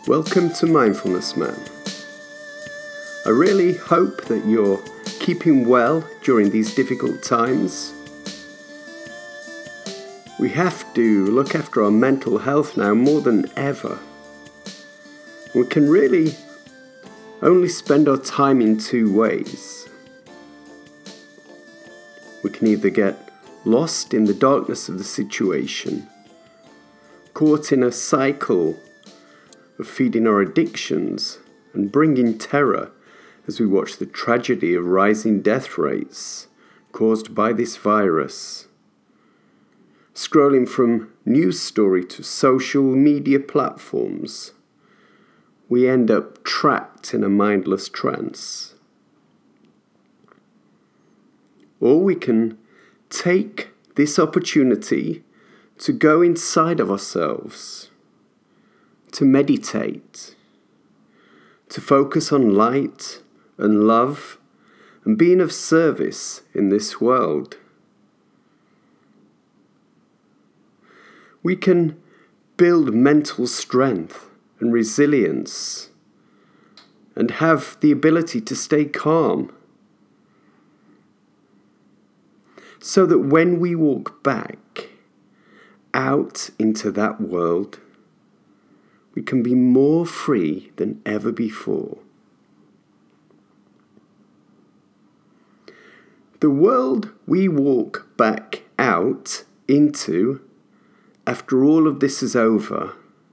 Welcome to Mindfulness Man. I really hope that you're keeping well during these difficult times. We have to look after our mental health now more than ever. We can really only spend our time in two ways. We can either get lost in the darkness of the situation, caught in a cycle of feeding our addictions and bringing terror as we watch the tragedy of rising death rates caused by this virus. Scrolling from news story to social media platforms, we end up trapped in a mindless trance. Or we can take this opportunity to go inside of ourselves, to meditate, to focus on light and love and being of service in this world. We can build mental strength and resilience and have the ability to stay calm so that when we walk back out into that world, we can be more free than ever before. The world we walk back out into after all of this is over,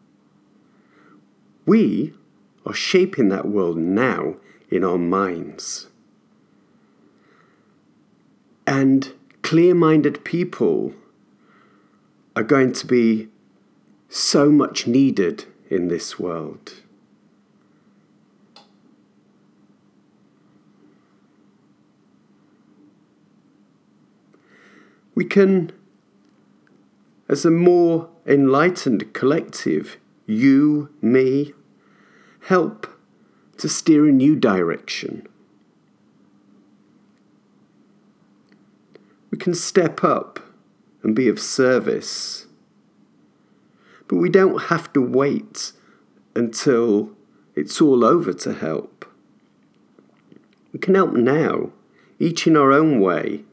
we are shaping that world now in our minds. And clear-minded people are going to be so much needed in this world. We can, as a more enlightened collective, you, me, help to steer a new direction. We can step up and be of service. But we don't have to wait until it's all over to help. We can help now, each in our own way.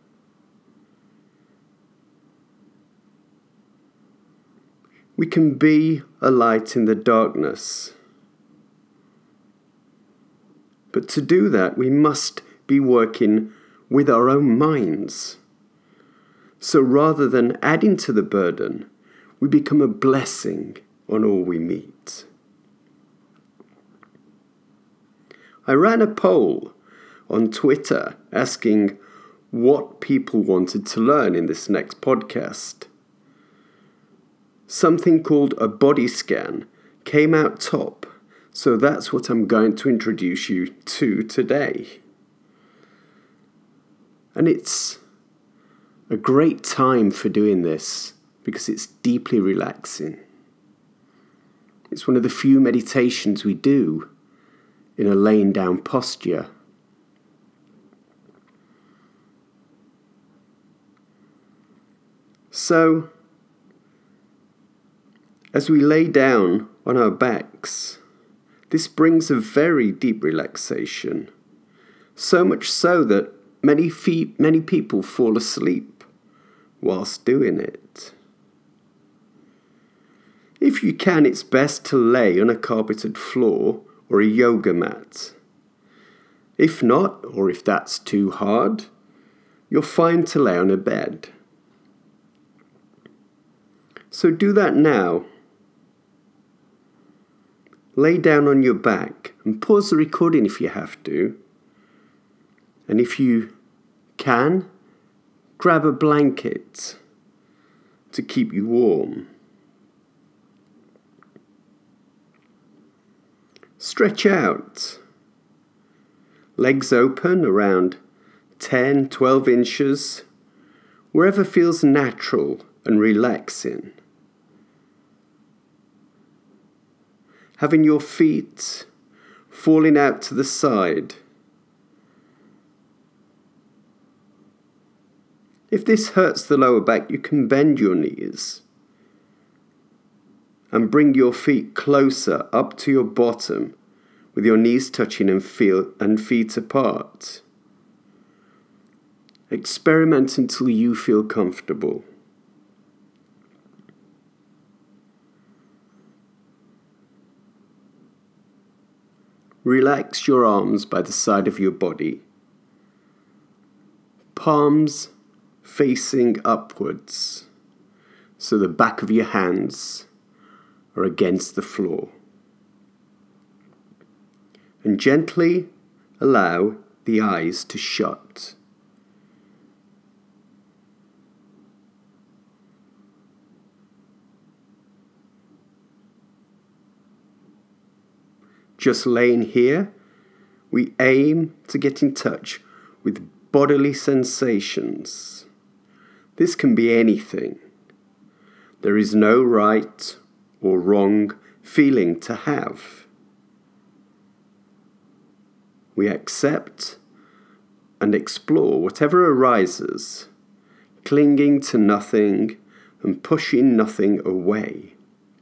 We can be a light in the darkness. But to do that, we must be working with our own minds. So rather than adding to the burden, we become a blessing on all we meet. I ran a poll on Twitter asking what people wanted to learn in this next podcast. Something called a body scan came out top, so that's what I'm going to introduce you to today. And it's a great time for doing this because it's deeply relaxing. It's one of the few meditations we do in a laying down posture. So, as we lay down on our backs, this brings a very deep relaxation, so much so that many people fall asleep whilst doing it. If you can, it's best to lay on a carpeted floor or a yoga mat. If not, or if that's too hard, you're fine to lay on a bed. So do that now. Lay down on your back and pause the recording if you have to. And if you can, grab a blanket to keep you warm. Stretch out. Legs open around 10, 12 inches, wherever feels natural and relaxing. Having your feet falling out to the side. If this hurts the lower back, you can bend your knees and bring your feet closer up to your bottom with your knees touching and feet apart. Experiment until you feel comfortable. Relax your arms by the side of your body. Palms facing upwards, so the back of your hands are against the floor. And gently allow the eyes to shut. Just laying here, we aim to get in touch with bodily sensations. This can be anything. There is no right or wrong feeling to have. We accept and explore whatever arises, clinging to nothing and pushing nothing away.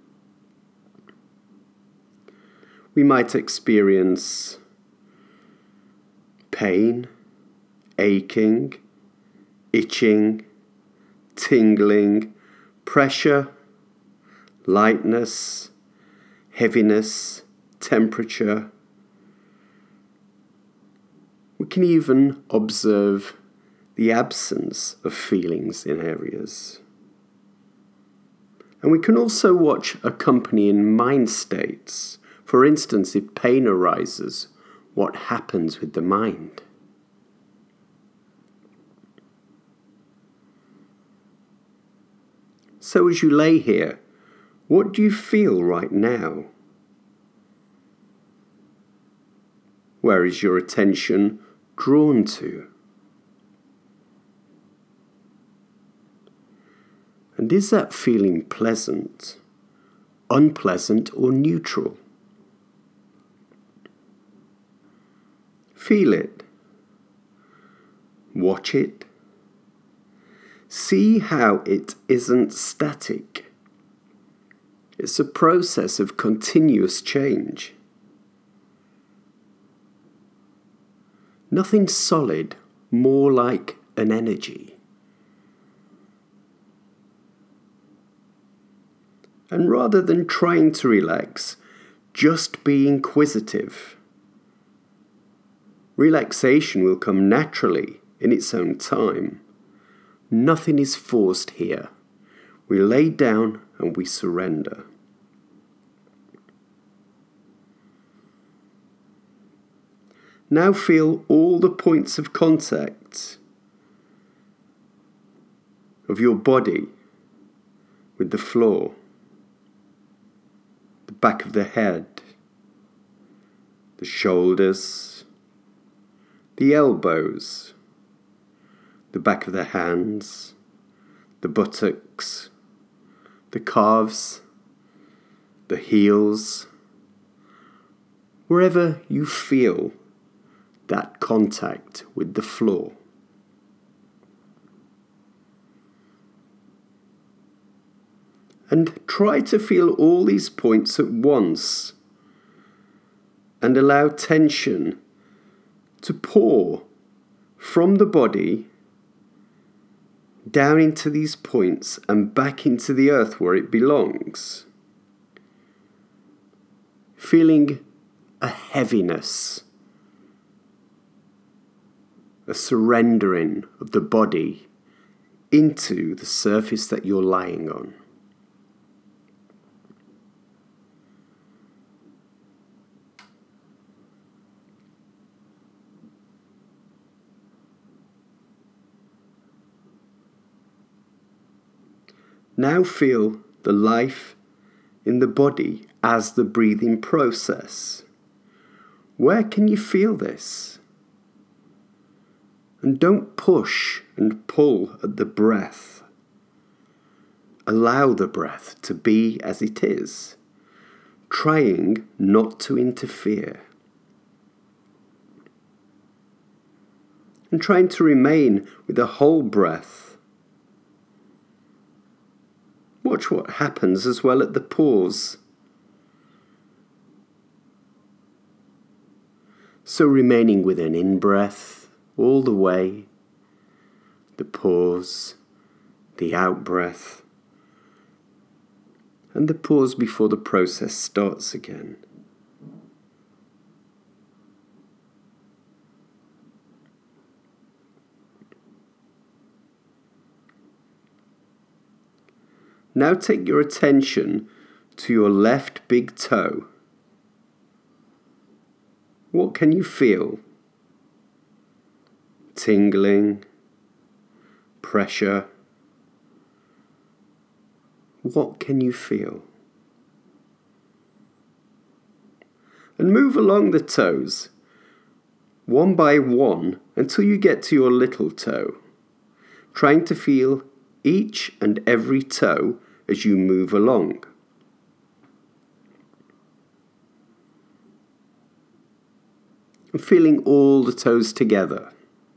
We might experience pain, aching, itching, tingling, pressure, lightness, heaviness, temperature. We can even observe the absence of feelings in areas. And we can also watch accompanying mind states. For instance, if pain arises, what happens with the mind? So as you lay here, what do you feel right now? Where is your attention drawn to? And is that feeling pleasant, unpleasant, or neutral? Feel it. Watch it. See how it isn't static. It's a process of continuous change. Nothing solid, more like an energy. And rather than trying to relax, just be inquisitive. Relaxation will come naturally in its own time. Nothing is forced here. We lay down and we surrender. Now feel all the points of contact of your body with the floor, the back of the head, the shoulders, the elbows, the back of the hands, the buttocks, the calves, the heels, wherever you feel that contact with the floor. And try to feel all these points at once and allow tension to pour from the body down into these points and back into the earth where it belongs. Feeling a heaviness, a surrendering of the body into the surface that you're lying on. Now feel the life in the body as the breathing process. Where can you feel this? And don't push and pull at the breath. Allow the breath to be as it is, trying not to interfere. And trying to remain with the whole breath. Watch what happens as well at the pause. So remaining with an in-breath all the way, the pause, the out-breath, and the pause before the process starts again. Now take your attention to your left big toe. What can you feel? Tingling, pressure. What can you feel? And move along the toes, one by one, until you get to your little toe, trying to feel each and every toe as you move along. And feeling all the toes together.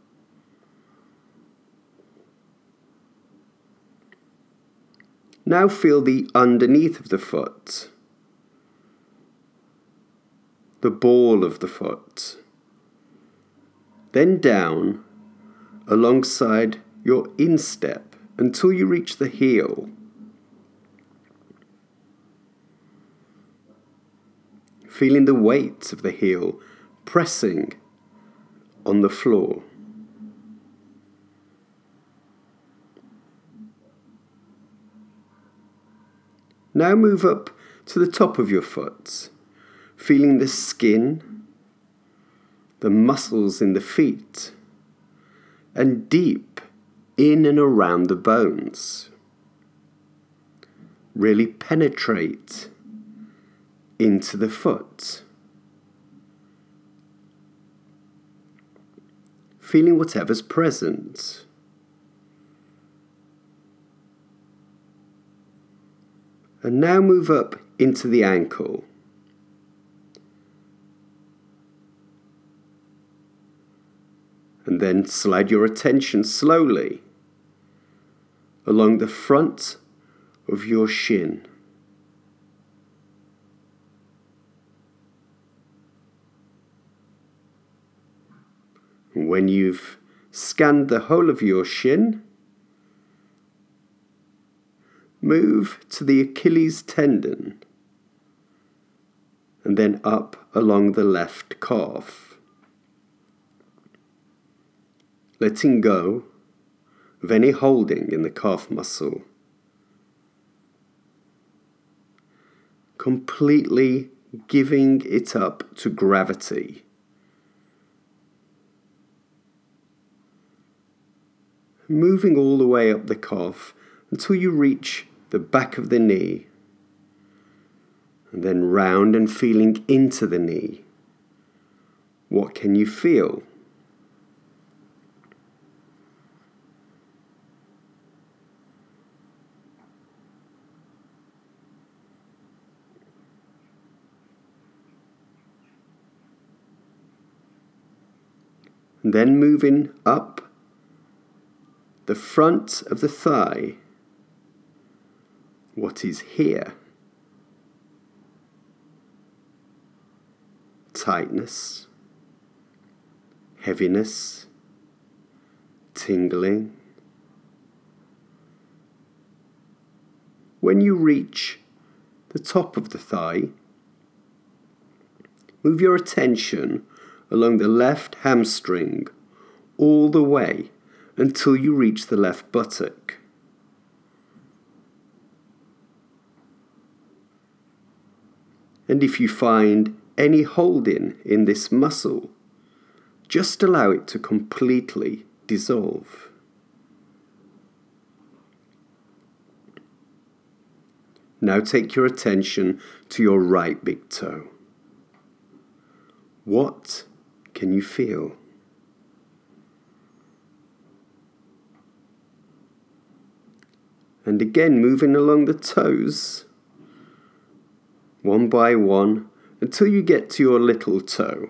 Now feel the underneath of the foot, the ball of the foot, then down alongside your instep until you reach the heel. Feeling the weight of the heel pressing on the floor. Now move up to the top of your foot, feeling the skin, the muscles in the feet, and deep in and around the bones. Really penetrate into the foot. Feeling whatever's present. And now move up into the ankle. And then slide your attention slowly along the front of your shin. And when you've scanned the whole of your shin, move to the Achilles tendon and then up along the left calf, letting go of any holding in the calf muscle, completely giving it up to gravity. Moving all the way up the calf until you reach the back of the knee, and then round and feeling into the knee. What can you feel? And then moving up the front of the thigh. What is here? Tightness, heaviness, tingling. When you reach the top of the thigh, move your attention along the left hamstring all the way until you reach the left buttock. And if you find any holding in this muscle, just allow it to completely dissolve. Now take your attention to your right big toe. What can you feel? And again, moving along the toes, one by one, until you get to your little toe.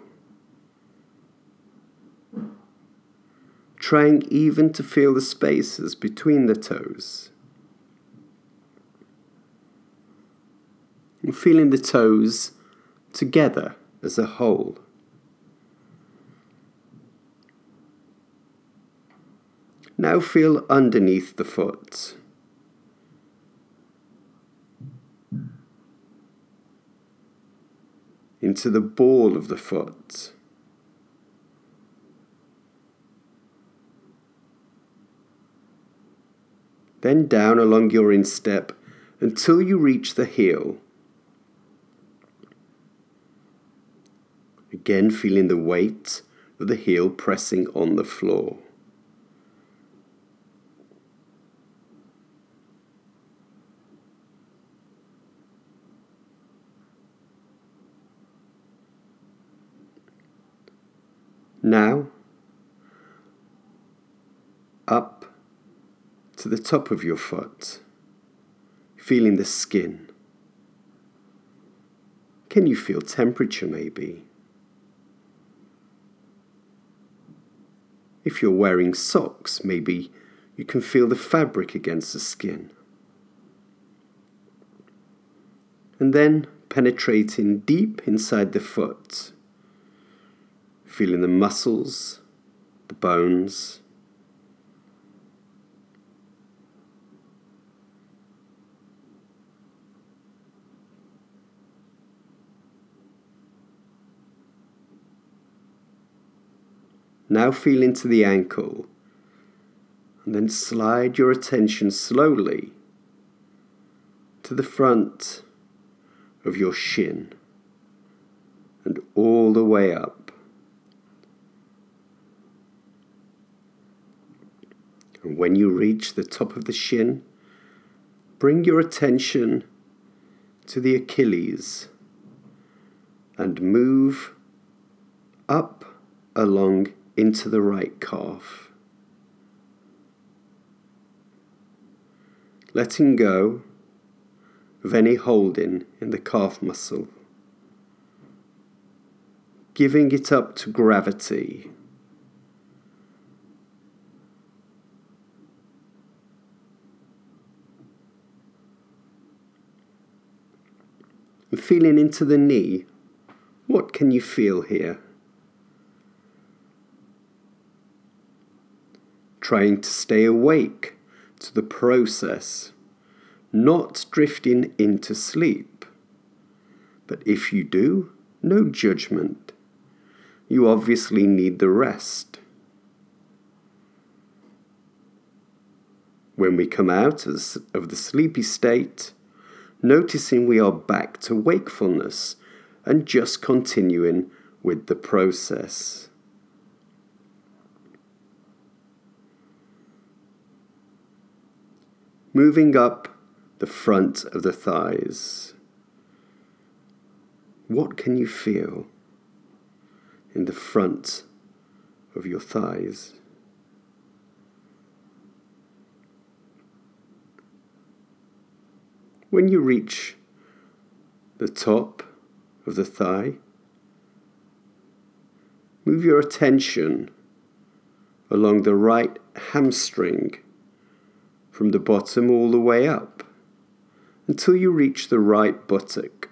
Trying even to feel the spaces between the toes. and feeling the toes together as a whole. Now feel underneath the foot. Into the ball of the foot. Then down along your instep until you reach the heel. Again feeling the weight of the heel pressing on the floor. Now, up to the top of your foot, feeling the skin. Can you feel temperature maybe? If you're wearing socks, maybe you can feel the fabric against the skin. And then penetrating deep inside the foot, feeling the muscles, the bones. Now feel into the ankle, and then slide your attention slowly to the front of your shin and all the way up. And when you reach the top of the shin, bring your attention to the Achilles and move up along into the right calf. Letting go of any holding in the calf muscle. Giving it up to gravity. And feeling into the knee, what can you feel here? Trying to stay awake to the process, not drifting into sleep. But if you do, no judgment. You obviously need the rest. When we come out of the sleepy state, noticing we are back to wakefulness and just continuing with the process. Moving up the front of the thighs. What can you feel in the front of your thighs? When you reach the top of the thigh, move your attention along the right hamstring from the bottom all the way up until you reach the right buttock.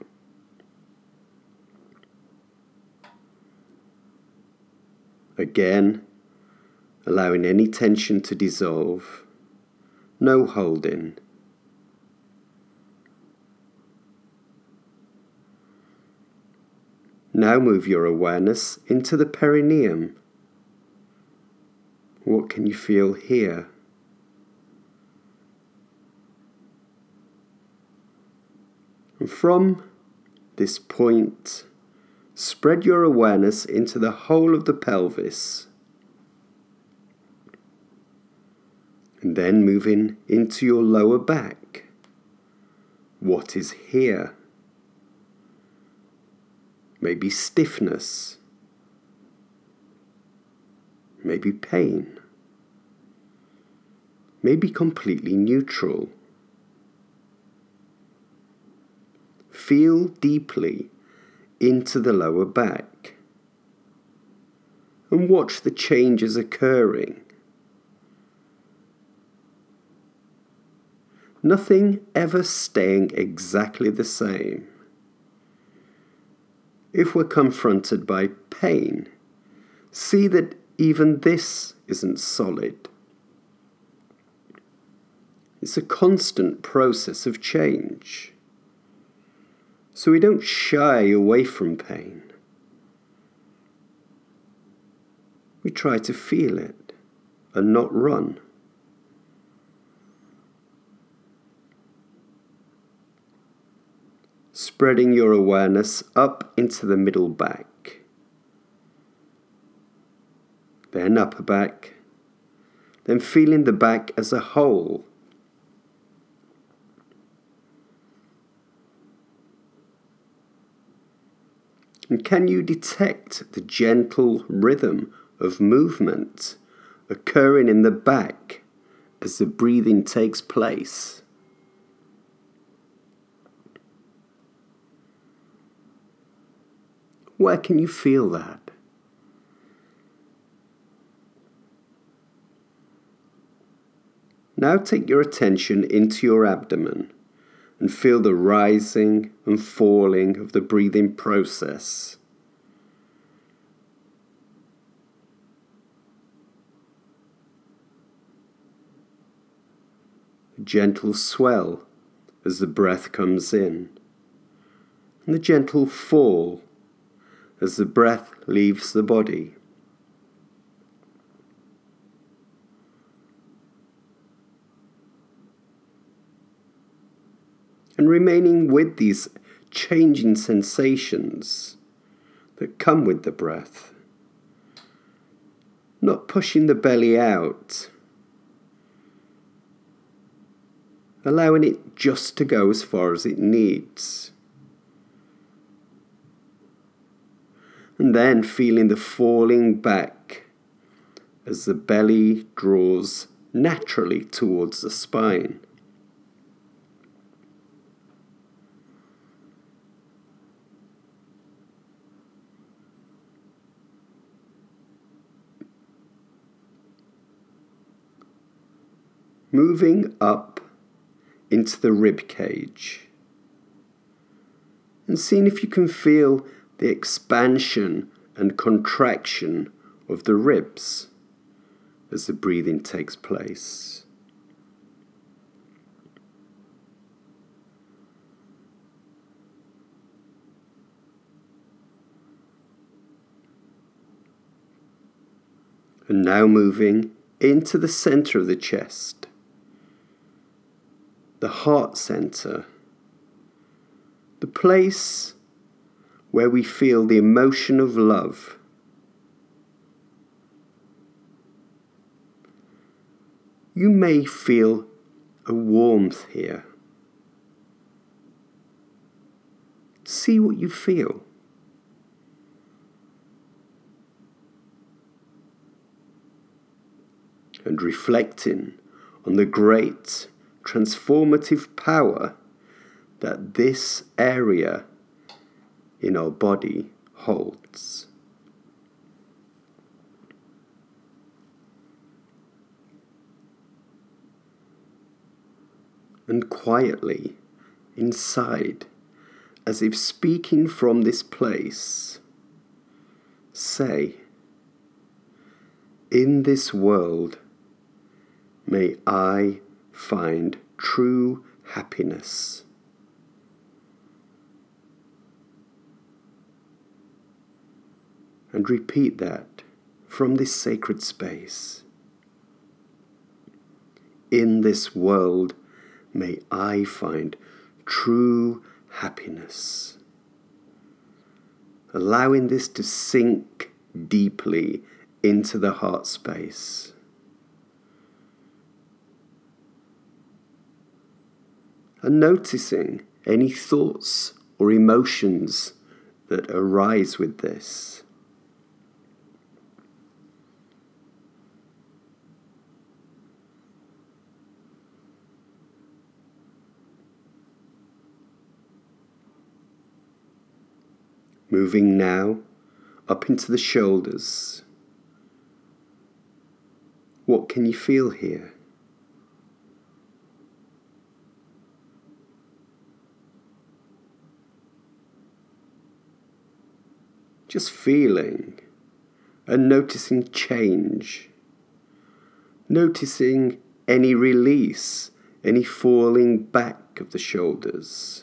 Again, allowing any tension to dissolve, no holding. Now move your awareness into the perineum. What can you feel here? And from this point, spread your awareness into the whole of the pelvis. And then moving into your lower back. What is here? Maybe stiffness. Maybe pain. Maybe completely neutral. Feel deeply into the lower back and watch the changes occurring. Nothing ever staying exactly the same. If we're confronted by pain, see that even this isn't solid. It's a constant process of change. So we don't shy away from pain. We try to feel it and not run. Spreading your awareness up into the middle back, then upper back, then feeling the back as a whole. And can you detect the gentle rhythm of movement occurring in the back as the breathing takes place? Where can you feel that? Now take your attention into your abdomen and feel the rising and falling of the breathing process. A gentle swell as the breath comes in, and the gentle fall as the breath leaves the body. And remaining with these changing sensations that come with the breath. Not pushing the belly out. Allowing it just to go as far as it needs. And then feeling the falling back as the belly draws naturally towards the spine. Moving up into the rib cage and seeing if you can feel the expansion and contraction of the ribs as the breathing takes place. And now moving into the center of the chest, the heart center, the place where we feel the emotion of love. You may feel a warmth here. See what you feel. And reflecting on the great transformative power that this area in our body holds. And quietly, inside, as if speaking from this place, say, "In this world, may I find true happiness." And repeat that from this sacred space. In this world, may I find true happiness. Allowing this to sink deeply into the heart space. And noticing any thoughts or emotions that arise with this. Moving now up into the shoulders. What can you feel here? Just feeling and noticing change. Noticing any release, any falling back of the shoulders.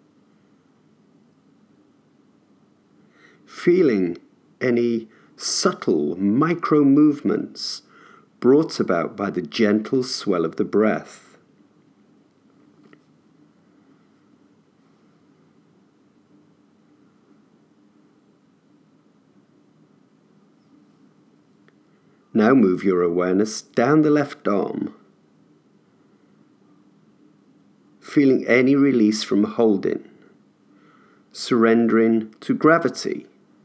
Feeling any subtle micro movements brought about by the gentle swell of the breath. Now move your awareness down the left arm, feeling any release from holding, surrendering to gravity,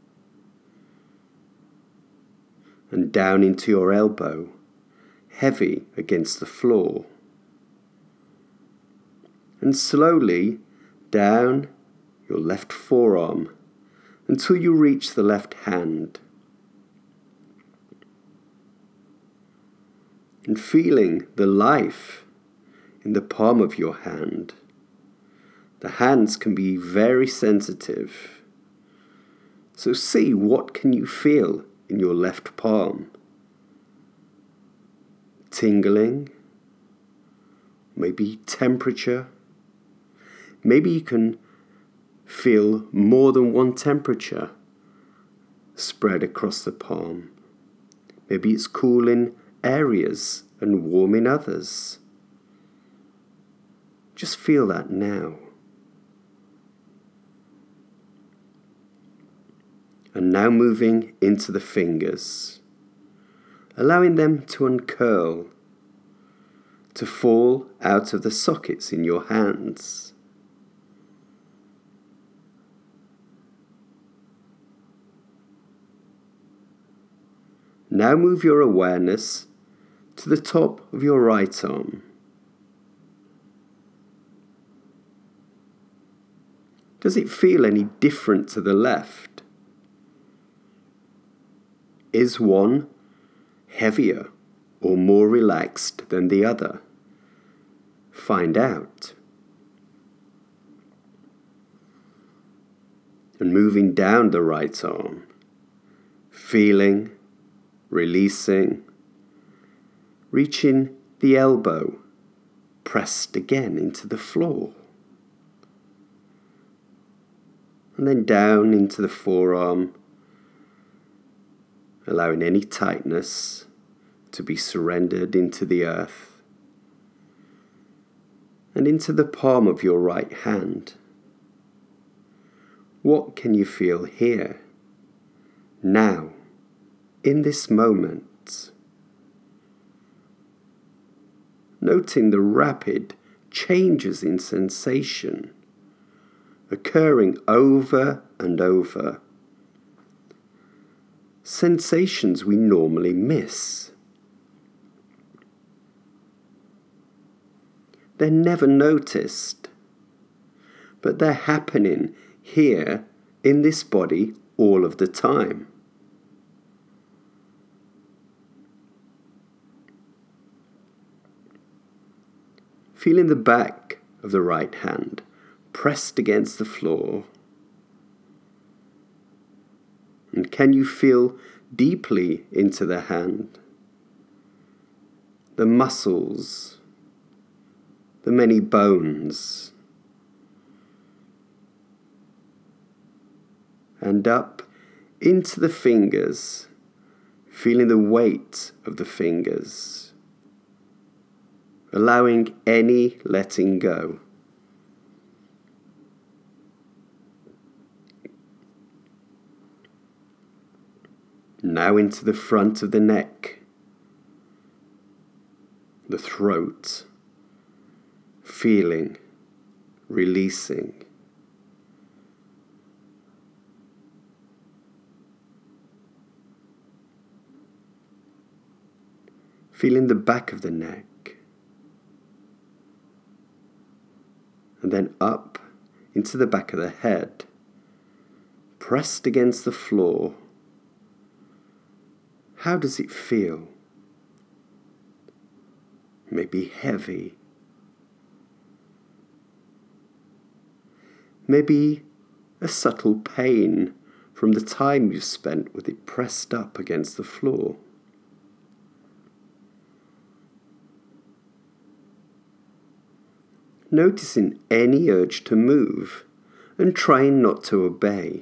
and down into your elbow, heavy against the floor, and slowly down your left forearm until you reach the left hand. And feeling the life in the palm of your hand. The hands can be very sensitive. So see, what can you feel in your left palm? Tingling, maybe temperature. Maybe you can feel more than one temperature spread across the palm. Maybe it's cool in areas and warm in others. Just feel that now. And now moving into the fingers, allowing them to uncurl, to fall out of the sockets in your hands. Now move your awareness to the top of your right arm. Does it feel any different to the left? Is one heavier or more relaxed than the other? Find out. And moving down the right arm, feeling, releasing, reaching the elbow, pressed again into the floor. And then down into the forearm, allowing any tightness to be surrendered into the earth. And into the palm of your right hand. What can you feel here, now, in this moment? Noting the rapid changes in sensation occurring over and over. Sensations we normally miss. They're never noticed, but they're happening here in this body all of the time. Feeling the back of the right hand pressed against the floor. And can you feel deeply into the hand? The muscles, the many bones, and up into the fingers, feeling the weight of the fingers, allowing any letting go. Now into the front of the neck, the throat, feeling, releasing. Feeling the back of the neck. And then up into the back of the head, pressed against the floor. How does it feel? Maybe heavy. Maybe a subtle pain from the time you've spent with it pressed up against the floor. Noticing any urge to move and trying not to obey.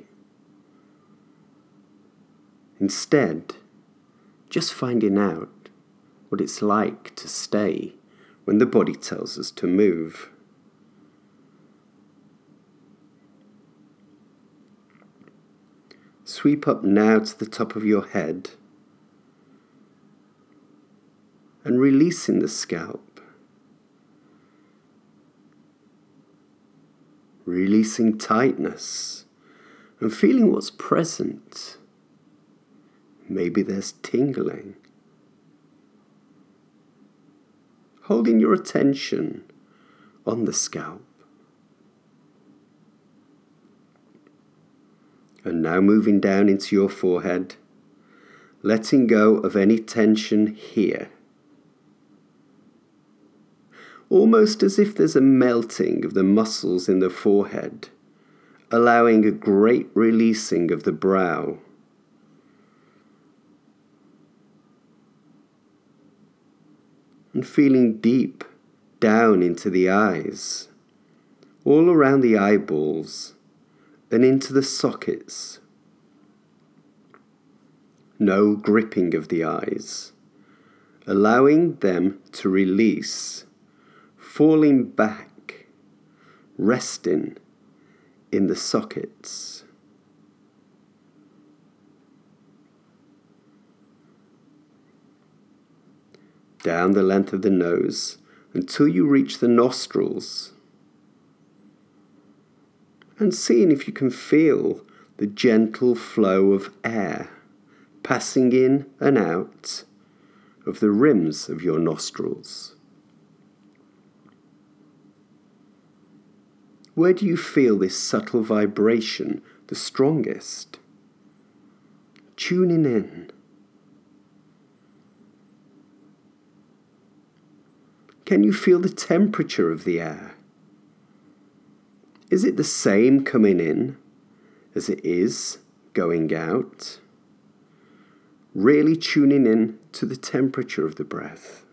Instead, just finding out what it's like to stay when the body tells us to move. Sweep up now to the top of your head and releasing the scalp. Releasing tightness and feeling what's present. Maybe there's tingling. Holding your attention on the scalp. And now moving down into your forehead, letting go of any tension here. Almost as if there's a melting of the muscles in the forehead, allowing a great releasing of the brow. And feeling deep down into the eyes, all around the eyeballs, and into the sockets. No gripping of the eyes, allowing them to release, falling back, resting in the sockets. Down the length of the nose until you reach the nostrils. And seeing if you can feel the gentle flow of air passing in and out of the rims of your nostrils. Where do you feel this subtle vibration the strongest? Tuning in. Can you feel the temperature of the air? Is it the same coming in as it is going out? Really tuning in to the temperature of the breath.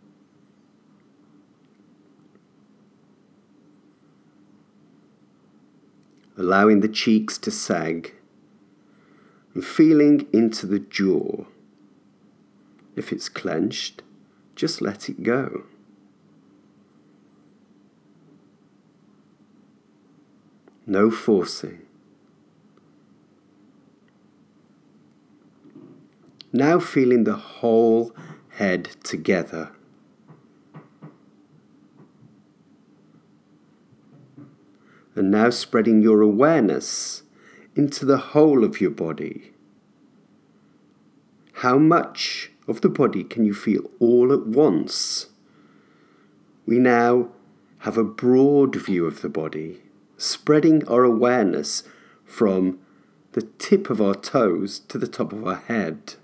Allowing the cheeks to sag and feeling into the jaw. If it's clenched, just let it go. No forcing. Now feeling the whole head together. And now spreading your awareness into the whole of your body. How much of the body can you feel all at once? We now have a broad view of the body, spreading our awareness from the tip of our toes to the top of our head.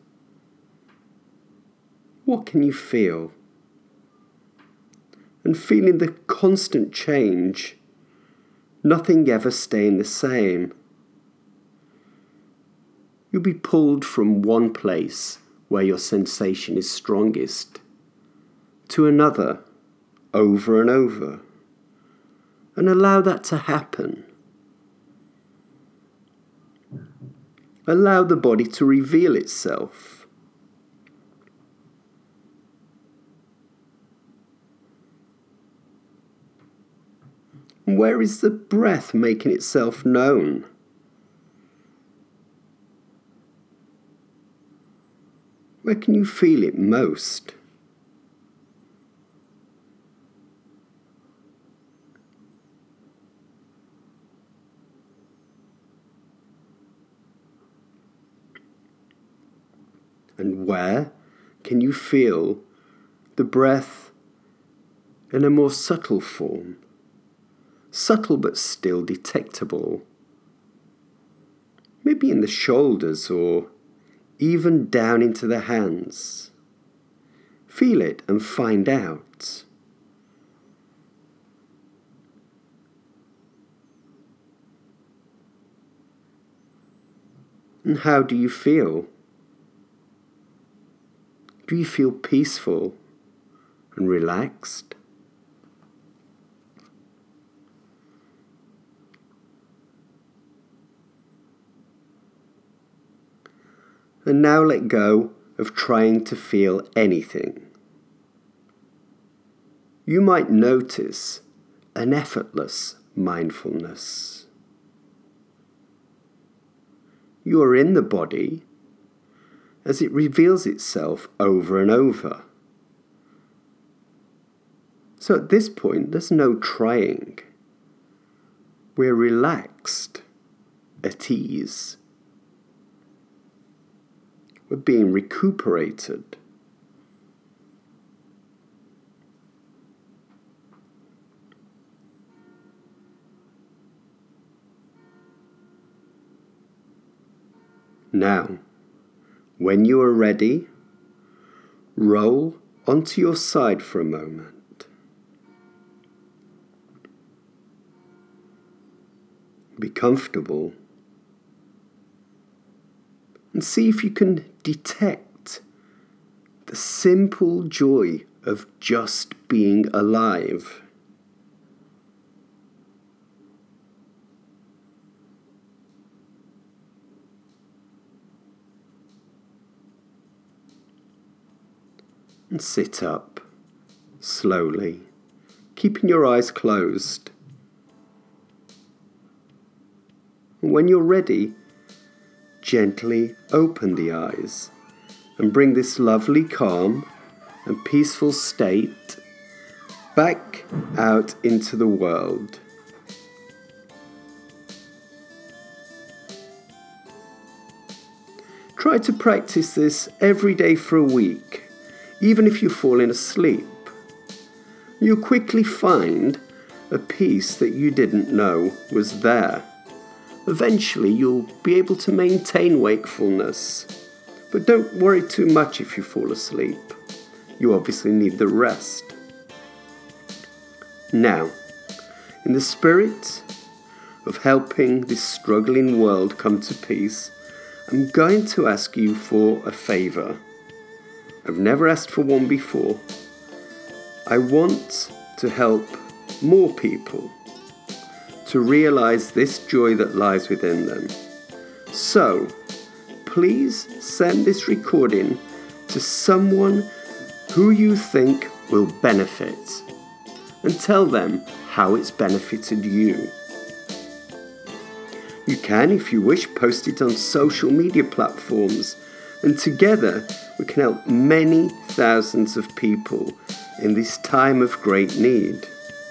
What can you feel? And feeling the constant change, nothing ever staying the same. You'll be pulled from one place where your sensation is strongest to another, over and over. And allow that to happen. Allow the body to reveal itself. Where is the breath making itself known? Where can you feel it most? And where can you feel the breath in a more subtle form? Subtle but still detectable. Maybe in the shoulders or even down into the hands. Feel it and find out. And how do you feel? Do you feel peaceful and relaxed? And now let go of trying to feel anything. You might notice an effortless mindfulness. You are in the body as it reveals itself over and over. So at this point, there's no trying. We're relaxed, at ease. We're being recuperated. Now, when you are ready, roll onto your side for a moment. Be comfortable and see if you can detect the simple joy of just being alive. And sit up slowly, keeping your eyes closed. And when you're ready, gently open the eyes and bring this lovely calm and peaceful state back out into the world. Try to practice this every day for a week. Even if you're falling asleep, you'll quickly find a peace that you didn't know was there. Eventually, you'll be able to maintain wakefulness. But don't worry too much if you fall asleep. You obviously need the rest. Now, in the spirit of helping this struggling world come to peace, I'm going to ask you for a favor. I've never asked for one before. I want to help more people to realize this joy that lies within them. So, please send this recording to someone who you think will benefit and tell them how it's benefited you. You can, if you wish, post it on social media platforms, and together we can help many thousands of people in this time of great need.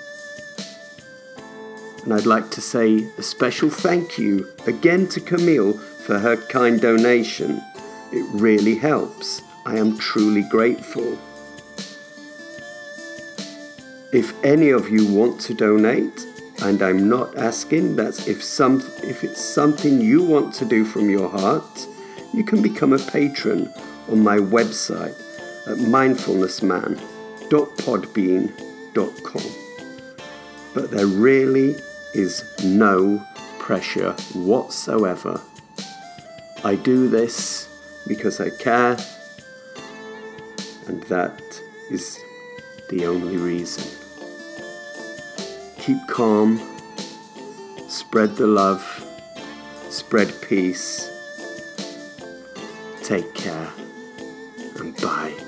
And I'd like to say a special thank you again to Camille for her kind donation. It really helps. I am truly grateful. If any of you want to donate, and I'm not asking, that's if it's something you want to do from your heart, you can become a patron on my website at mindfulnessman.podbean.com. But there really is no pressure whatsoever. I do this because I care, and that is the only reason. Keep calm, spread the love, spread peace. Take care, and bye.